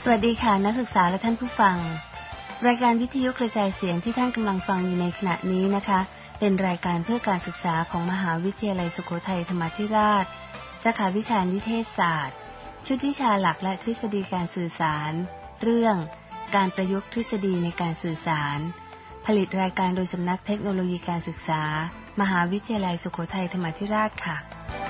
สวัสดีค่ะนักศึกษาและท่านผู้ฟังรายการวิทยุกระจายเสียงที่ท่านกำลังฟังอยู่ในขณะนี้นะคะเป็นรายการเพื่อการศึกษาของมหาวิทยาลัยสุโขทัยธรรมาธิราชสาขาวิชานิเทศศาสตร์ชุดวิชาหลักและทฤษฎีการสื่อสารเรื่องการประยุกต์ทฤษฎีในการสื่อสารผลิตรายการโดยสำนักเทคโนโลยีการศึกษามหาวิทยาลัยสุโขทัยธรรมาธิราชค่ะ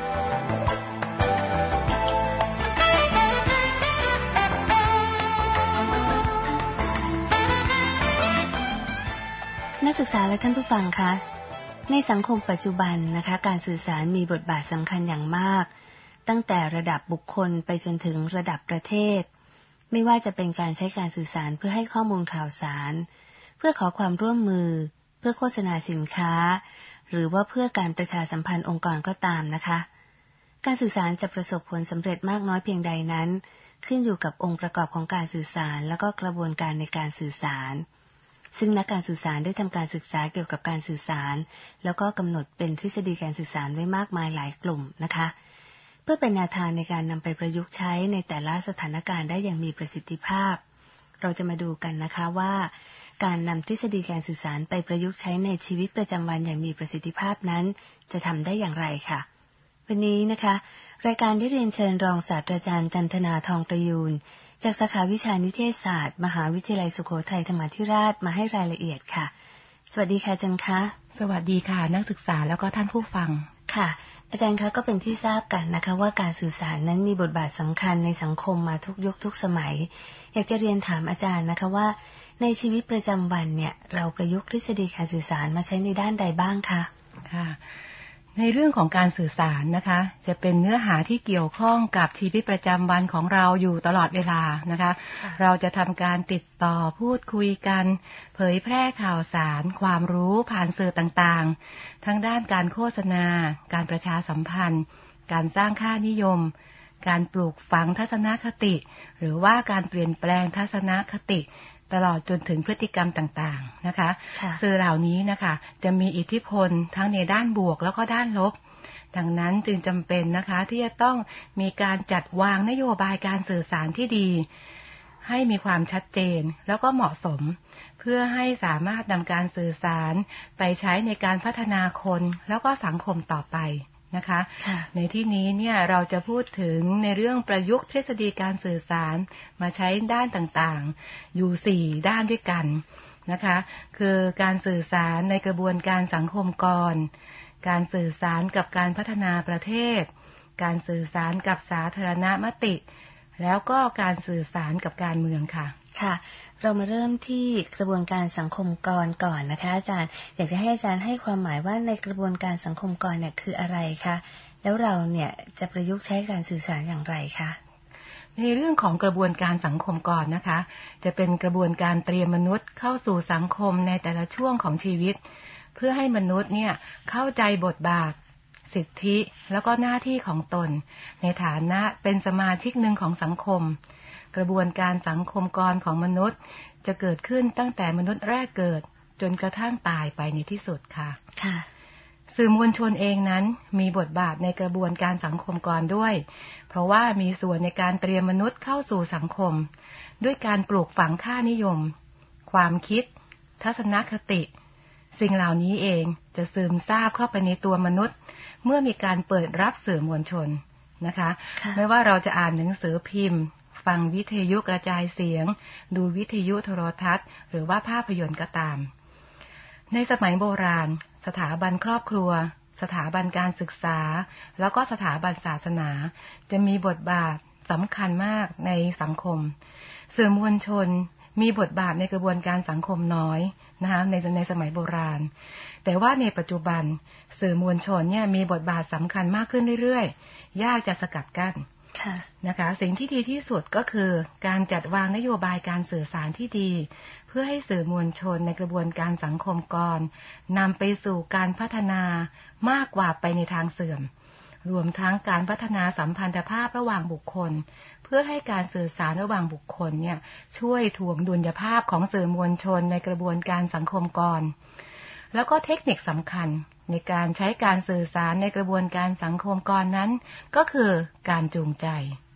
นักศึกษาและท่านผู้ฟังคะในสังคมปัจจุบันนะคะการสื่อสารมีบทบาทสำคัญอย่างมากตั้งแต่ระดับบุคคลไปจนถึงระดับประเทศไม่ว่าจะเป็นการใช้การสื่อสารเพื่อให้ข้อมูลข่าวสารเพื่อขอความร่วมมือเพื่อโฆษณาสินค้าหรือว่าเพื่อการประชาสัมพันธ์องค์กรก็ตามนะคะการสื่อสารจะประสบผลสำเร็จมากน้อยเพียงใดนั้นขึ้นอยู่กับองค์ประกอบของการสื่อสารและก็กระบวนการในการสื่อสารซึ่งนักการสื่อสารได้ทำการศึกษาเกี่ยวกับการสื่อสารแล้วก็กำหนดเป็นทฤษฎีการสื่อสารไว้มากมายหลายกลุ่มนะคะเพื่อเป็นแนวทางในการนำไปประยุกต์ใช้ในแต่ละสถานการณ์ได้อย่างมีประสิทธิภาพเราจะมาดูกันนะคะว่าการนำทฤษฎีการสื่อสารไปประยุกต์ใช้ในชีวิตประจำวันอย่างมีประสิทธิภาพนั้นจะทำได้อย่างไรค่ะวันนี้นะคะรายการได้เรียนเชิญรองศาสตราจารย์จันทนาทองประยูรจากสาขาวิชานิเทศศาสตร์มหาวิทยาลัยสุโขทัยธรรมาธิราชมาให้รายละเอียดค่ะสวัสดีค่ะอาจารย์คะสวัสดีค่ะนักศึกษาแล้วก็ท่านผู้ฟังค่ะอาจารย์คะก็เป็นที่ทราบกันนะคะว่าการสื่อสารนั้นมีบทบาทสำคัญในสังคมมาทุกยุคทุกสมัยอยากจะเรียนถามอาจารย์นะคะว่าในชีวิตประจำวันเนี่ยเราประยุกต์ทฤษฎีการสื่อสารมาใช้ในด้านใดบ้างคะค่ะในเรื่องของการสื่อสารนะคะจะเป็นเนื้อหาที่เกี่ยวข้องกับชีวิตประจำวันของเราอยู่ตลอดเวลานะคะเราจะทำการติดต่อพูดคุยกันเผยแพร่ข่าวสารความรู้ผ่านสื่อต่างๆทั้งด้านการโฆษณาการประชาสัมพันธ์การสร้างค่านิยมการปลูกฝังทัศนคติหรือว่าการเปลี่ยนแปลงทัศนคติตลอดจนถึงพฤติกรรมต่างๆนะคะสื่อเหล่านี้นะคะจะมีอิทธิพลทั้งในด้านบวกแล้วก็ด้านลบดังนั้นจึงจำเป็นนะคะที่จะต้องมีการจัดวางนโยบายการสื่อสารที่ดีให้มีความชัดเจนแล้วก็เหมาะสมเพื่อให้สามารถนำการสื่อสารไปใช้ในการพัฒนาคนแล้วก็สังคมต่อไปนะคะในที่นี้เนี่ยเราจะพูดถึงในเรื่องประยุกต์ทฤษฎีการสื่อสารมาใช้ด้านต่างๆอยู่4ด้านด้วยกันนะคะคือการสื่อสารในกระบวนการสังคมก่อนการสื่อสารกับการพัฒนาประเทศการสื่อสารกับสาธารณมติแล้วก็การสื่อสารกับการเมืองค่ะค่ะเรามาเริ่มที่กระบวนการสังคมก่อนนะคะอาจารย์อยากจะให้อาจารย์ให้ความหมายว่าในกระบวนการสังคมเนี่ยคืออะไรคะแล้วเราเนี่ยจะประยุกต์ใช้การสื่อสารอย่างไรคะในเรื่องของกระบวนการสังคมก่อนนะคะจะเป็นกระบวนการเตรียมมนุษย์เข้าสู่สังคมในแต่ละช่วงของชีวิตเพื่อให้มนุษย์เนี่ยเข้าใจบทบาทสิทธิแล้วก็หน้าที่ของตนในฐานะเป็นสมาชิกหนึ่งของสังคมกระบวนการสังคมก่อนของมนุษย์จะเกิดขึ้นตั้งแต่มนุษย์แรกเกิดจนกระทั่งตายไปในที่สุดค่ะสื่อมวลชนเองนั้นมีบทบาทในกระบวนการสังคมก่อนด้วยเพราะว่ามีส่วนในการเตรียมมนุษย์เข้าสู่สังคมด้วยการปลูกฝังค่านิยมความคิดทัศนคติสิ่งเหล่านี้เองจะซึมซาบเข้าไปในตัวมนุษย์เมื่อมีการเปิดรับสื่อมวลชนนะคะไม่ว่าเราจะอ่านหนังสือพิมพ์ฟังวิทยุกระจายเสียงดูวิทยุโทรทัศน์หรือว่าภาพยนตร์ก็ตามในสมัยโบราณสถาบันครอบครัวสถาบันการศึกษาแล้วก็สถาบันศาสนาจะมีบทบาทสำคัญมากในสังคมสื่อมวลชนมีบทบาทในกระบวนการสังคมน้อยนะคะในสมัยโบราณแต่ว่าในปัจจุบันสื่อมวลชนเนี่ยมีบทบาทสำคัญมากขึ้นเรื่อยๆยากจะสกัดกั้นนะคะสิ่งที่ดีที่สุดก็คือการจัดวางนโยบายการสื่อสารที่ดีเพื่อให้สื่อมวลชนในกระบวนการสังคมก่อนนำไปสู่การพัฒนามากกว่าไปในทางเสื่อมรวมทั้งการพัฒนาสัมพันธภาพระหว่างบุคคลเพื่อให้การสื่อสารระหว่างบุคคลเนี่ยช่วยถ่วงดุลยภาพของสื่อมวลชนในกระบวนการสังคมก่อนแล้วก็เทคนิคสำคัญในการใช้การสื่อสารในกระบวนการสังคมก่อนนั้นก็คือการจูงใจ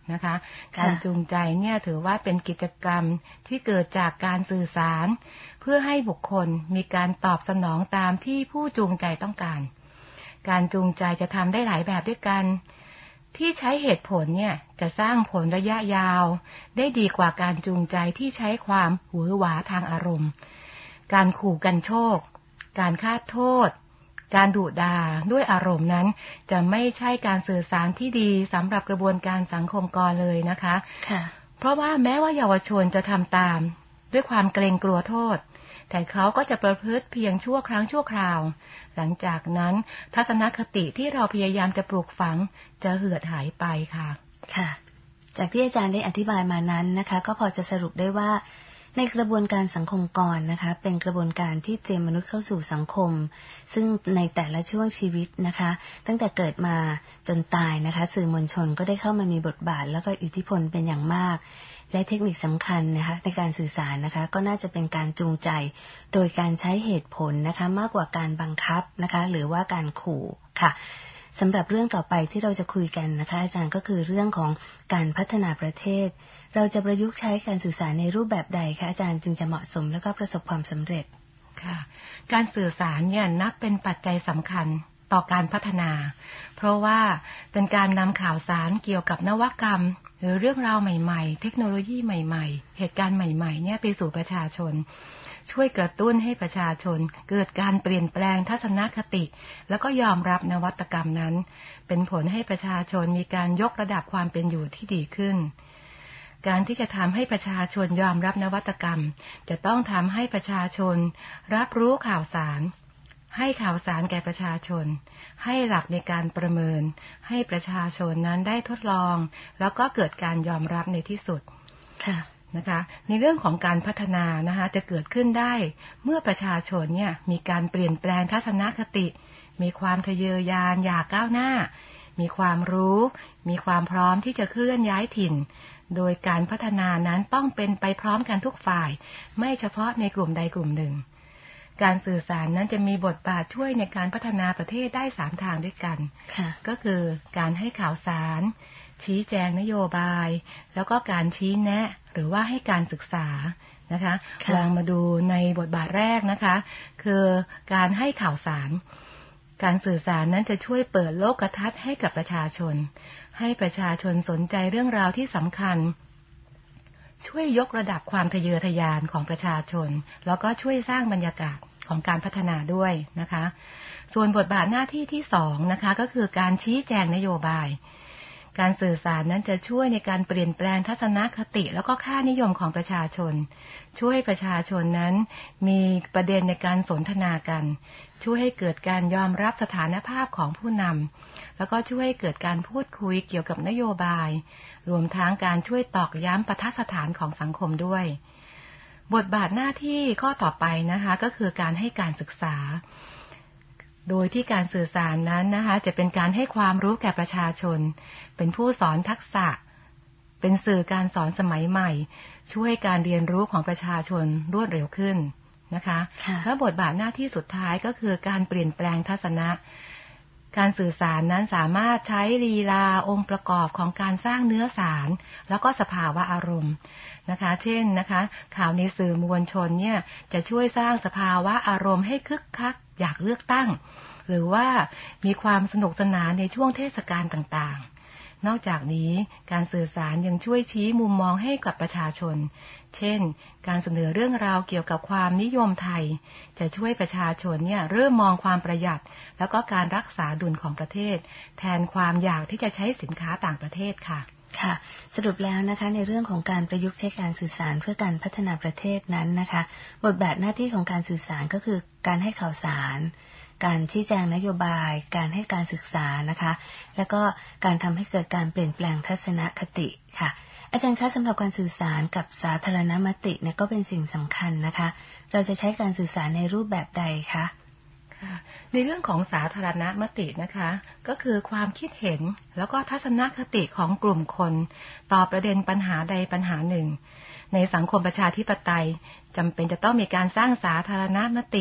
นะคะการจูงใจเนี่ยถือว่าเป็นกิจกรรมที่เกิดจากการสื่อสารเพื่อให้บุคคลมีการตอบสนองตามที่ผู้จูงใจต้องการการจูงใจจะทำได้หลายแบบด้วยกันที่ใช้เหตุผลเนี่ยจะสร้างผลระยะยาวได้ดีกว่าการจูงใจที่ใช้ความหวือหวาทางอารมณ์การขู่กันโชคการฆาตโทษการดุด่าด้วยอารมณ์นั้นจะไม่ใช่การสื่อสารที่ดีสำหรับกระบวนการสังคมกรเลยนะคะเพราะว่าแม้ว่าเยาวชนจะทำตามด้วยความเกรงกลัวโทษแต่เขาก็จะประพฤติเพียงชั่วครั้งชั่วคราวหลังจากนั้นทัศนคติที่เราพยายามจะปลูกฝังจะเหือดหายไปค่ะค่ะจากที่อาจารย์ได้อธิบายมานั้นนะคะก็พอจะสรุปได้ว่าในกระบวนการสังคมกรนะคะเป็นกระบวนการที่เตรียมมนุษย์เข้าสู่สังคมซึ่งในแต่ละช่วงชีวิตนะคะตั้งแต่เกิดมาจนตายนะคะสื่อมวลชนก็ได้เข้ามามีบทบาทแล้วก็อิทธิพลเป็นอย่างมากและเทคนิคสำคัญนะคะในการสื่อสารนะคะก็น่าจะเป็นการจูงใจโดยการใช้เหตุผลนะคะมากกว่าการบังคับนะคะหรือว่าการขู่ค่ะสำหรับเรื่องต่อไปที่เราจะคุยกันนะคะอาจารย์ก็คือเรื่องของการพัฒนาประเทศเราจะประยุกต์ใช้การสื่อสารในรูปแบบใดคะอาจารย์จึงจะเหมาะสมและก็ประสบความสำเร็จค่ะการสื่อสารเนี่ยนับเป็นปัจจัยสำคัญต่อการพัฒนาเพราะว่าเป็นการนำข่าวสารเกี่ยวกับนวัตกรรมหรือเรื่องราวใหม่ๆเทคโนโลยีใหม่ๆเหตุการณ์ใหม่ๆเนี่ยไปสู่ประชาชนช่วยกระตุ้นให้ประชาชนเกิดการเปลี่ยนแปลงทัศนคติแล้วก็ยอมรับนวัตกรรมนั้นเป็นผลให้ประชาชนมีการยกระดับความเป็นอยู่ที่ดีขึ้นการที่จะทำให้ประชาชนยอมรับนวัตกรรมจะต้องทำให้ประชาชนรับรู้ข่าวสารให้ข่าวสารแก่ประชาชนให้หลักในการประเมินให้ประชาชนนั้นได้ทดลองแล้วก็เกิดการยอมรับในที่สุดค่ะนะคะในเรื่องของการพัฒนานะคะจะเกิดขึ้นได้เมื่อประชาชนเนี่ยมีการเปลี่ยนแปลงทัศนคติมีความทะเยอทะยานอยากก้าวหน้ามีความรู้มีความพร้อมที่จะเคลื่อนย้ายถิ่นโดยการพัฒนานั้นต้องเป็นไปพร้อมกันทุกฝ่ายไม่เฉพาะในกลุ่มใดกลุ่มหนึ่งการสื่อสารนั้นจะมีบทบาทช่วยในการพัฒนาประเทศได้3ทางด้วยกันก็คือการให้ข่าวสารชี้แจงนโยบายแล้วก็การชี้แนะหรือว่าให้การศึกษานะคะลองมาดูในบทบาทแรกนะคะคือการให้ข่าวสารการสื่อสารนั้นจะช่วยเปิดโลกทัศน์ให้กับประชาชนให้ประชาชนสนใจเรื่องราวที่สำคัญช่วยยกระดับความทะเยอทะยานของประชาชนแล้วก็ช่วยสร้างบรรยากาศของการพัฒนาด้วยนะคะส่วนบทบาทหน้าที่ที่2นะคะก็คือการชี้แจงนโยบายการสื่อสารนั้นจะช่วยในการเปลี่ยนแปลงทัศนคติแล้วก็ค่านิยมของประชาชนช่วยประชาชนนั้นมีประเด็นในการสนทนากันช่วยให้เกิดการยอมรับสถานภาพของผู้นำแล้วก็ช่วยให้เกิดการพูดคุยเกี่ยวกับนโยบายรวมทั้งการช่วยตอกย้ำปทัดฐานของสังคมด้วยบทบาทหน้าที่ข้อต่อไปนะคะก็คือการให้การศึกษาโดยที่การสื่อสารนั้นนะคะจะเป็นการให้ความรู้แก่ประชาชนเป็นผู้สอนทักษะเป็นสื่อการสอนสมัยใหม่ช่วยการเรียนรู้ของประชาชนรวดเร็วขึ้นนะคะและบทบาทหน้าที่สุดท้ายก็คือการเปลี่ยนแปลงทัศนะการสื่อสารนั้นสามารถใช้ลีลาองค์ประกอบของการสร้างเนื้อสารแล้วก็สภาวะอารมณ์นะคะเช่นนะคะข่าวในสื่อมวลชนเนี่ยจะช่วยสร้างสภาวะอารมณ์ให้คึกคักอยากเลือกตั้งหรือว่ามีความสนุกสนานในช่วงเทศกาลต่างๆนอกจากนี้การสื่อสารยังช่วยชี้มุมมองให้กับประชาชนเช่นการเสนอเรื่องราวเกี่ยวกับความนิยมไทยจะช่วยประชาชนเนี่ยเริ่มมองความประหยัดแล้วก็การรักษาดุลของประเทศแทนความอยากที่จะใช้สินค้าต่างประเทศค่ะค่ะสรุปแล้วนะคะในเรื่องของการประยุกต์ใช้การสื่อสารเพื่อการพัฒนาประเทศนั้นนะคะบทบาทหน้าที่ของการสื่อสารก็คือการให้ข่าวสารการชี้แจงนโยบายการให้การศึกษานะคะแล้วก็การทำให้เกิดการเปลี่ยนแปลงทัศนคติค่ะอาจารย์คะสำหรับการสื่อสารกับสาธารณมติเนี่ยก็เป็นสิ่งสำคัญนะคะเราจะใช้การสื่อสารในรูปแบบใดคะในเรื่องของสาธารณมตินะคะก็คือความคิดเห็นแล้วก็ทัศนคติของกลุ่มคนต่อประเด็นปัญหาใดปัญหาหนึ่งในสังคมประชาธิปไตยจำเป็นจะต้องมีการสร้างสาธารณมติ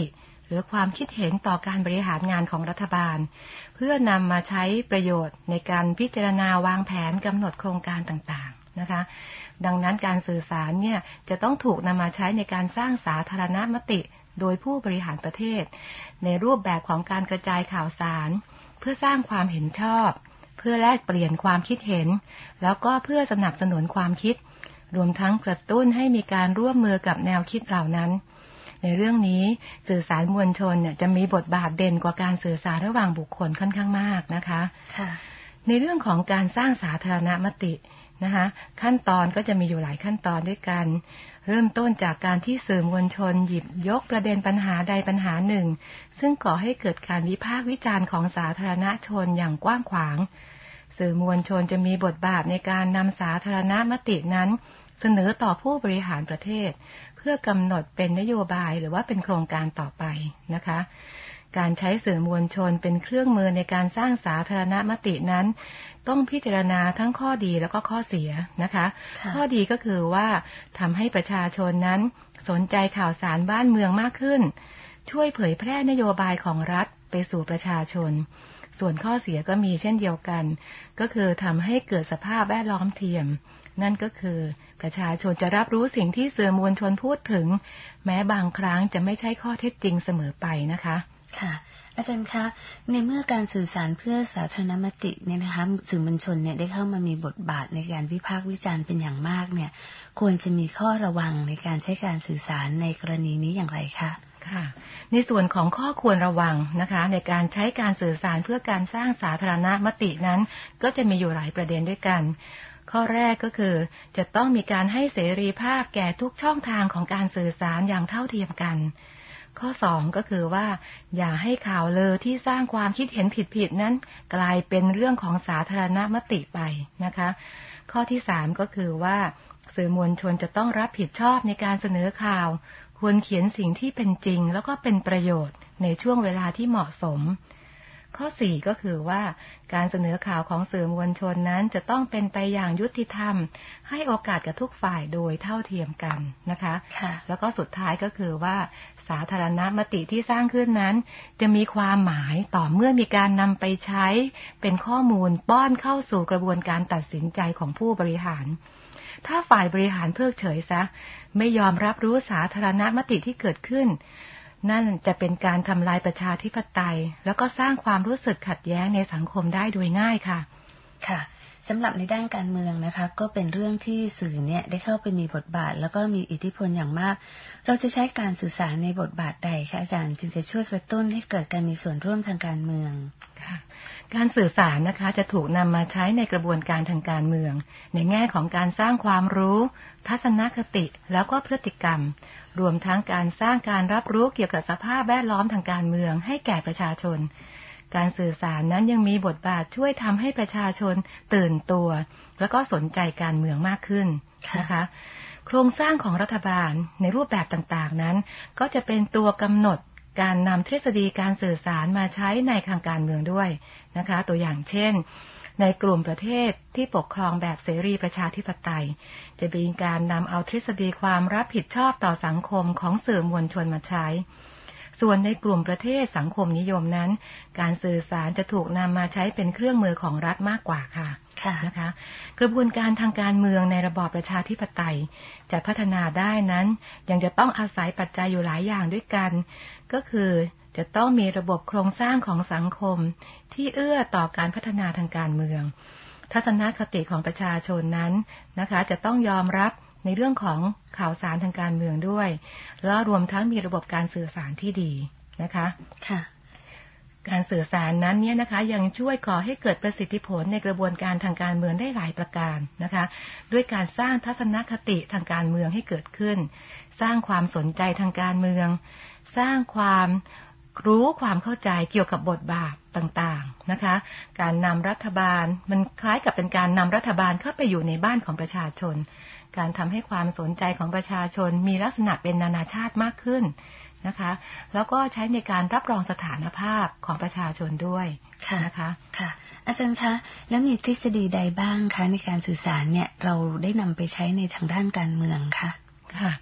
หรือความคิดเห็นต่อการบริหารงานของรัฐบาลเพื่อนำมาใช้ประโยชน์ในการพิจารณาวางแผนกำหนดโครงการต่างๆนะคะดังนั้นการสื่อสารเนี่ยจะต้องถูกนำมาใช้ในการสร้างสาธารณมติโดยผู้บริหารประเทศในรูปแบบของการกระจายข่าวสารเพื่อสร้างความเห็นชอบเพื่อแลกเปลี่ยนความคิดเห็นแล้วก็เพื่อสนับสนุนความคิดรวมทั้งกระตุ้นให้มีการร่วมมือกับแนวคิดเหล่านั้นในเรื่องนี้สื่อสารมวลชนเนี่ยจะมีบทบาทเด่นกว่าการสื่อสารระหว่างบุคคลค่อนข้างมากนะคะในเรื่องของการสร้างสาธารณมตินะคะขั้นตอนก็จะมีอยู่หลายขั้นตอนด้วยกันเริ่มต้นจากการที่สื่อมวลชนหยิบยกประเด็นปัญหาใดปัญหาหนึ่งซึ่งก่อให้เกิดการวิพากษ์วิจารณ์ของสาธารณชนอย่างกว้างขวางสื่อมวลชนจะมีบทบาทในการนำสาธารณมตินั้นเสนอต่อผู้บริหารประเทศเพื่อกำหนดเป็นนโยบายหรือว่าเป็นโครงการต่อไปนะคะการใช้สื่อมวลชนเป็นเครื่องมือในการสร้างสาธารณมตินั้นต้องพิจารณาทั้งข้อดีแล้วก็ข้อเสียนะคะข้อดีก็คือว่าทำให้ประชาชนนั้นสนใจข่าวสารบ้านเมืองมากขึ้นช่วยเผยแพร่นโยบายของรัฐไปสู่ประชาชนส่วนข้อเสียก็มีเช่นเดียวกันก็คือทำให้เกิดสภาพแวดล้อมเทียมนั่นก็คือประชาชนจะรับรู้สิ่งที่สื่อมวลชนพูดถึงแม้บางครั้งจะไม่ใช่ข้อเท็จจริงเสมอไปนะคะค่ะอาจารย์คะในเมื่อการสื่อสารเพื่อสาธารณมติเนี่ยนะคะสื่อมวลชนเนี่ยได้เข้ามามีบทบาทในการวิพากษ์วิจารณ์เป็นอย่างมากเนี่ยควรจะมีข้อระวังในการใช้การสื่อสารในกรณีนี้อย่างไรคะค่ะในส่วนของข้อควรระวังนะคะในการใช้การสื่อสารเพื่อการสร้างสาธารณมตินั้นก็จะมีอยู่หลายประเด็นด้วยกันข้อแรกก็คือจะต้องมีการให้เสรีภาพแก่ทุกช่องทางของการสื่อสารอย่างเท่าเทียมกันข้อ2ก็คือว่าอย่าให้ข่าวลือที่สร้างความคิดเห็นผิดๆนั้นกลายเป็นเรื่องของสาธารณมติไปนะคะข้อที่3ก็คือว่าสื่อมวลชนจะต้องรับผิดชอบในการเสนอข่าวควรเขียนสิ่งที่เป็นจริงแล้วก็เป็นประโยชน์ในช่วงเวลาที่เหมาะสมข้อ4ก็คือว่าการเสนอข่าวของสื่อมวลชนนั้นจะต้องเป็นไปอย่างยุติธรรมให้โอกาสกับทุกฝ่ายโดยเท่าเทียมกันนะคะแล้วก็สุดท้ายก็คือว่าสาธารณมติที่สร้างขึ้นนั้นจะมีความหมายต่อเมื่อมีการนำไปใช้เป็นข้อมูลป้อนเข้าสู่กระบวนการตัดสินใจของผู้บริหารถ้าฝ่ายบริหารเพิกเฉยซะไม่ยอมรับรู้สาธารณมติที่เกิดขึ้นนั่นจะเป็นการทำลายประชาธิปไตยแล้วก็สร้างความรู้สึกขัดแย้งในสังคมได้โดยง่ายค่ะค่ะสำหรับในด้านการเมืองนะคะก็เป็นเรื่องที่สื่อเนี่ยได้เข้าไปมีบทบาทแล้วก็มีอิทธิพลอย่างมากเราจะใช้การสื่อสารในบทบาทใดคะอาจารย์จึงจะช่วยกระตุ้นให้เกิดการมีส่วนร่วมทางการเมืองค่ะการสื่อสารนะคะจะถูกนำมาใช้ในกระบวนการทางการเมืองในแง่ของการสร้างความรู้ทัศนคติแล้วก็พฤติกรรมรวมทั้งการสร้างการรับรู้เกี่ยวกับสภาพแวดล้อมทางการเมืองให้แก่ประชาชนการสื่อสารนั้นยังมีบทบาทช่วยทำให้ประชาชนตื่นตัวแล้วก็สนใจการเมืองมากขึ้นนะคะโครงสร้างของรัฐบาลในรูปแบบต่างๆนั้นก็จะเป็นตัวกำหนดการนำทฤษฎีการสื่อสารมาใช้ในทางการเมืองด้วยนะคะตัวอย่างเช่นในกลุ่มประเทศที่ปกครองแบบเสรีประชาธิปไตยจะมีการนำเอาทฤษฎีความรับผิดชอบต่อสังคมของสื่อมวลชนมาใช้ส่วนในกลุ่มประเทศสังคมนิยมนั้นการสื่อสารจะถูกนำมาใช้เป็นเครื่องมือของรัฐมากกว่าค่ะนะคะกระบวนการทางการเมืองในระบอบประชาธิปไตยจะพัฒนาได้นั้นยังจะต้องอาศัยปัจจัยอยู่หลายอย่างด้วยกันก็คือจะต้องมีระบบโครงสร้างของสังคมที่เอื้อต่อการพัฒนาทางการเมืองทัศนคติของประชาชนนั้นนะคะจะต้องยอมรับในเรื่องของข่าวสารทางการเมืองด้วยแล้วรวมทั้งมีระบบการสื่อสารที่ดีนะคะค่ะการสื่อสารนั้นเนี่ยนะคะยังช่วยก่อให้เกิดประสิทธิผลในกระบวนการทางการเมืองได้หลายประการนะคะด้วยการสร้างทัศนคติทางการเมืองให้เกิดขึ้นสร้างความสนใจทางการเมืองสร้างความรู้ความเข้าใจเกี่ยวกับบทบาทต่างๆนะคะการนำรัฐบาลมันคล้ายกับเป็นการนำรัฐบาลเข้าไปอยู่ในบ้านของประชาชนการทำให้ความสนใจของประชาชนมีลักษณะเป็นนานาชาติมากขึ้นนะคะแล้วก็ใช้ในการรับรองสถานภาพของประชาชนด้วยนะคะค่ะอาจารย์คะแล้วมีทฤษฎีใดบ้างคะในการสื่อสารเนี่ยเราได้นำไปใช้ในทางด้านการเมืองคะค่ะ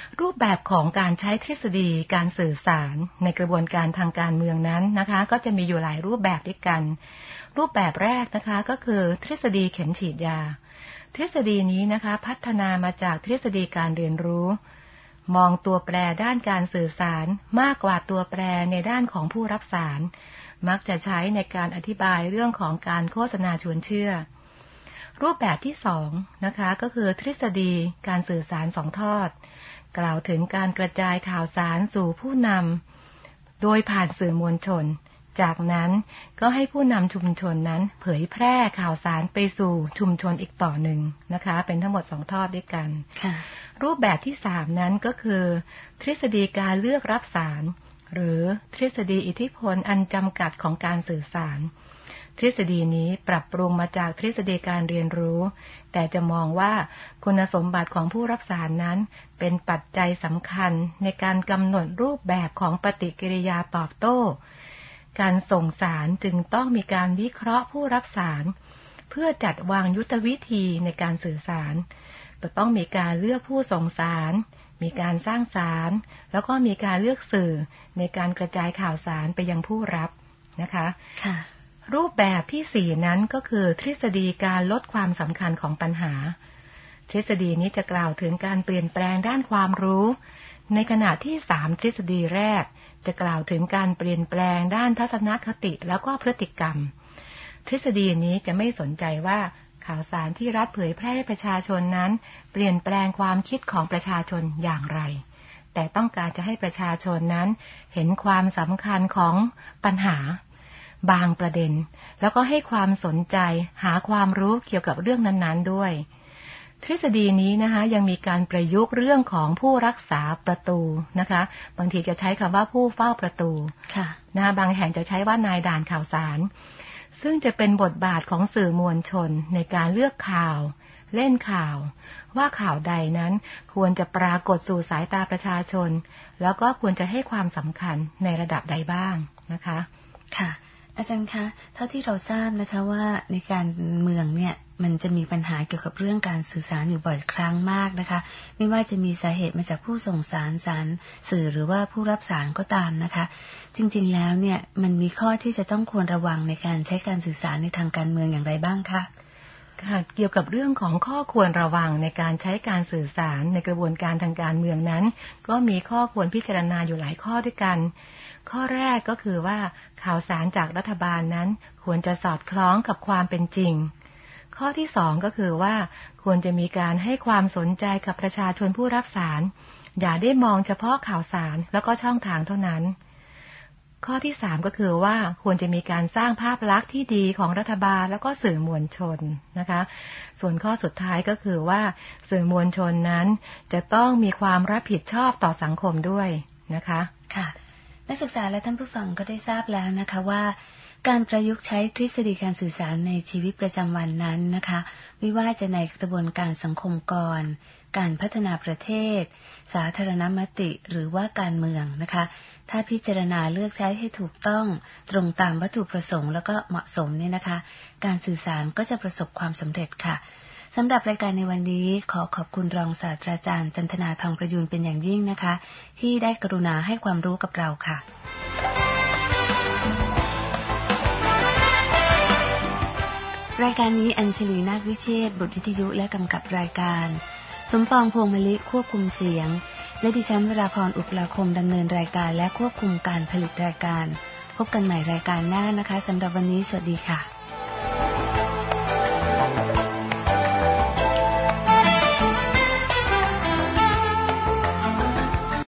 รูปแบบของการใช้ทฤษฎีการสื่อสารในกระบวนการทางการเมืองนั้นนะคะก็จะมีอยู่หลายรูปแบบด้วยกันรูปแบบแรกนะคะก็คือทฤษฎีเข็มฉีดยาทฤษฎีนี้นะคะพัฒนามาจากทฤษฎีการเรียนรู้มองตัวแปรด้านการสื่อสารมากกว่าตัวแปรในด้านของผู้รับสารมักจะใช้ในการอธิบายเรื่องของการโฆษณาชวนเชื่อรูปแบบที่สองนะคะก็คือทฤษฎีการสื่อสารสองทอดกล่าวถึงการกระจายข่าวสารสู่ผู้นำโดยผ่านสื่อมวลชนจากนั้นก็ให้ผู้นำชุมชนนั้นเผยแพร่ข่าวสารไปสู่ชุมชนอีกต่อหนึ่งนะคะเป็นทั้งหมด2ทอดด้วยกันรูปแบบที่3นั้นก็คือทฤษฎีการเลือกรับสารหรือทฤษฎีอิทธิพลอันจำกัดของการสื่อสารทฤษฎีนี้ปรับปรุงมาจากทฤษฎีการเรียนรู้แต่จะมองว่าคุณสมบัติของผู้รับสารนั้นเป็นปัจจัยสำคัญในการกำหนดรูปแบบของปฏิกิริยาตอบโต้การส่งสารจึงต้องมีการวิเคราะห์ผู้รับสารเพื่อจัดวางยุทธวิธีในการสื่อสารจะต้องมีการเลือกผู้ส่งสารมีการสร้างสารแล้วก็มีการเลือกสื่อในการกระจายข่าวสารไปยังผู้รับนะคะรูปแบบที่4นั้นก็คือทฤษฎีการลดความสำคัญของปัญหาทฤษฎีนี้จะกล่าวถึงการเปลี่ยนแปลงด้านความรู้ในขณะที่3ทฤษฎีแรกจะกล่าวถึงการเปลี่ยนแปลงด้านทัศนคติแล้วก็พฤติกรรมทฤษฎีนี้จะไม่สนใจว่าข่าวสารที่รัฐเผยแพร่ให้ประชาชนนั้นเปลี่ยนแปลงความคิดของประชาชนอย่างไรแต่ต้องการจะให้ประชาชนนั้นเห็นความสำคัญของปัญหาบางประเด็นแล้วก็ให้ความสนใจหาความรู้เกี่ยวกับเรื่องนั้นๆด้วยทฤษฎีนี้นะคะยังมีการประยุกต์เรื่องของผู้รักษาประตูนะคะบางทีจะใช้คำว่าผู้เฝ้าประตูนะบางแห่งจะใช้ว่านายด่านข่าวสารซึ่งจะเป็นบทบาทของสื่อมวลชนในการเลือกข่าวเล่นข่าวว่าข่าวใดนั้นควรจะปรากฏสู่สายตาประชาชนแล้วก็ควรจะให้ความสำคัญในระดับใดบ้างนะคะค่ะอาจารย์คะเท่าที่เราทราบนะคะว่าในการเมืองเนี่ยมันจะมีปัญหาเกี่ยวกับเรื่องการสื่อสารอยู่บ่อยครั้งมากนะคะไม่ว่าจะมีสาเหตุมาจากผู้ส่งสารสื่อหรือว่าผู้รับสารก็ตามนะคะจริงๆแล้วเนี่ยมันมีข้อที่จะต้องควรระวังในการใช้การสื่อสารในทางการเมืองอย่างไรบ้างคะค่ะเกี่ยวกับเรื่องของข้อควรระวังในการใช้การสื่อสารในกระบวนการทางการเมืองนั้นก็มีข้อควรพิจารณาอยู่หลายข้อด้วยกันข้อแรกก็คือว่าข่าวสารจากรัฐบาลนั้นควรจะสอดคล้องกับความเป็นจริงข้อที่2ก็คือว่าควรจะมีการให้ความสนใจกับประชาชนผู้รับสารอย่าได้มองเฉพาะข่าวสารแล้วก็ช่องทางเท่านั้นข้อที่3ก็คือว่าควรจะมีการสร้างภาพลักษณ์ที่ดีของรัฐบาลแล้วก็สื่อมวลชนนะคะส่วนข้อสุดท้ายก็คือว่าสื่อมวลชนนั้นจะต้องมีความรับผิดชอบต่อสังคมด้วยนะคะค่ะนักศึกษาและท่านผู้ฟังก็ได้ทราบแล้วนะคะว่าการประยุกต์ใช้ทฤษฎีการสื่อสารในชีวิตประจำวันนั้นนะคะไม่ว่าจะในกระบวนการสังคมกรการพัฒนาประเทศสาธารณมติหรือว่าการเมืองนะคะถ้าพิจารณาเลือกใช้ให้ถูกต้องตรงตามวัตถุประสงค์แล้วก็เหมาะสมเนี่ยนะคะการสื่อสารก็จะประสบความสำเร็จค่ะสำหรับรายการในวันนี้ขอขอบคุณรองศาสตราจารย์จันทนาทองประยูรเป็นอย่างยิ่งนะคะที่ได้กรุณาให้ความรู้กับเราค่ะรายการนี้อัญชลีนาควิเชษฐ์บทวิทยุและกำกับรายการสมปองพวงมะลิควบคุมเสียงและดิฉันวราพรอุปราคมดำเนินรายการและควบคุมการผลิตรายการพบกันใหม่รายการหน้านะคะสำหรับวันนี้สวัสดีค่ะ